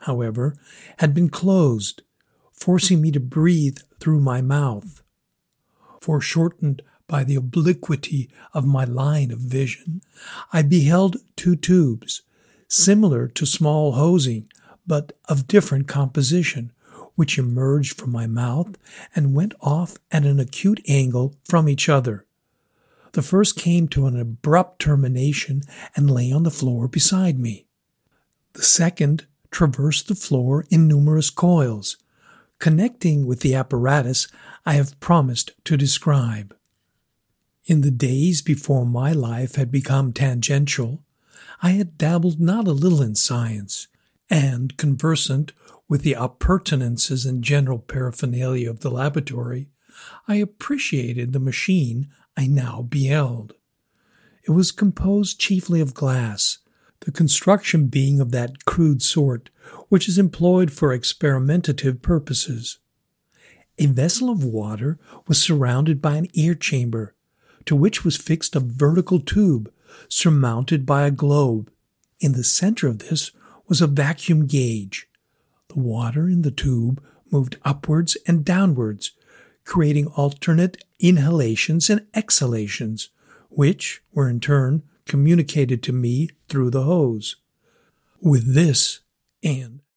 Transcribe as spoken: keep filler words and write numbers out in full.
however, had been closed, forcing me to breathe through my mouth. Foreshortened by the obliquity of my line of vision, I beheld two tubes, similar to small hosing, but of different composition, which emerged from my mouth and went off at an acute angle from each other. The first came to an abrupt termination and lay on the floor beside me. The second traversed the floor in numerous coils, connecting with the apparatus I have promised to describe. In the days before my life had become tangential, I had dabbled not a little in science, and, conversant with the appurtenances and general paraphernalia of the laboratory, I appreciated the machine I now beheld. It was composed chiefly of glass, the construction being of that crude sort which is employed for experimentative purposes. A vessel of water was surrounded by an air chamber, to which was fixed a vertical tube surmounted by a globe. In the center of this was a vacuum gauge. The water in the tube moved upwards and downwards, creating alternate inhalations and exhalations, which were in turn communicated to me through the hose. With this, and